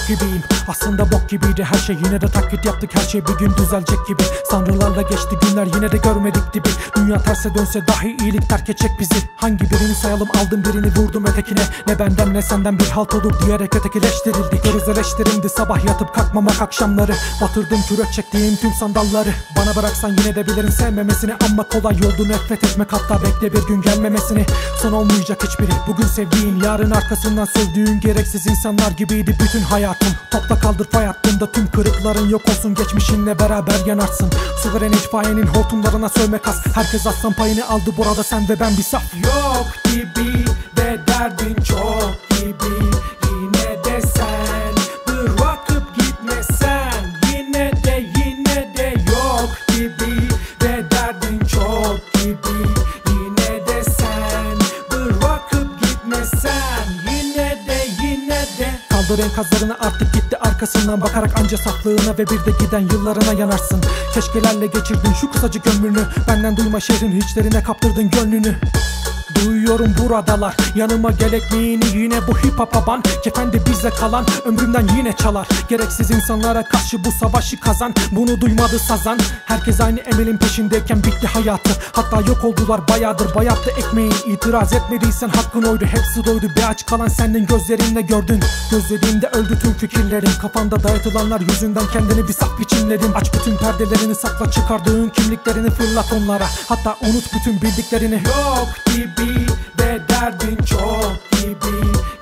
şok gibiyim. Aslında bok gibiydi her şey, yine de taklit yaptık, her şey bir gün düzelecek gibi. Sanrılarla geçti günler, yine de görmedik dibi. Dünya terse dönse dahi iyilik terk edecek bizi. Hangi birini sayalım, aldım birini vurdum ötekine. Ne benden ne senden bir halt olur diyerek ötekileştirildik. Gerizeleştirimdi sabah yatıp kalkmamak akşamları. Batırdım kürek çektiğim tüm sandalları. Bana bıraksan yine de bilirim sevmemesini. Ama kolay yoldu nefret etmek, hatta bekle bir gün gelmemesini. Son olmayacak hiçbiri, bugün sevdiğin yarın arkasından sövdüğün gereksiz insanlar gibiydi bütün hayatım. Topla kaldır fay hattında, tüm kırıkların yok olsun, geçmişinle beraber yanarsın. Suveren itfaiyenin hortumlarına sövme kas. Herkes aslan payını aldı burada, sen ve ben bir saf. Yok gibi ve derdin çok gibi, yine de sen bırakıp gitmesen. Yine de yok gibi ve derdin çok gibi, yine de sen bırakıp gitmesen. Yine de kaldır enkazlarını, artık gitti arkasından bakarak anca saflığına ve bir de giden yıllarına yanarsın. Keşkelerle geçirdin şu kısacık ömrünü, benden duyma şehrin hiçlerine kaptırdın gönlünü. Duyuyorum buradalar, yanıma gel ekmeğini yine bu hip hop aban. Kefendi bize kalan, ömrümden yine çalar. Gereksiz insanlara karşı bu savaşı kazan. Bunu duymadı sazan. Herkes aynı emelin peşindeyken bitti hayatı. Hatta yok oldular bayağıdır, bayattı ekmeğin. İtiraz etmediysen hakkın oydu, hepsi doydu. Bir aç kalan sendin, gözlerinle gördün. Gözlediğinde öldü tüm fikirlerin. Kafanda dayatılanlar yüzünden kendini bir saf biçimledin. Aç bütün perdelerini, sakla çıkardığın kimliklerini, fırlat onlara. Hatta unut bütün bildiklerini. Yok gibi ve derdin çok gibi,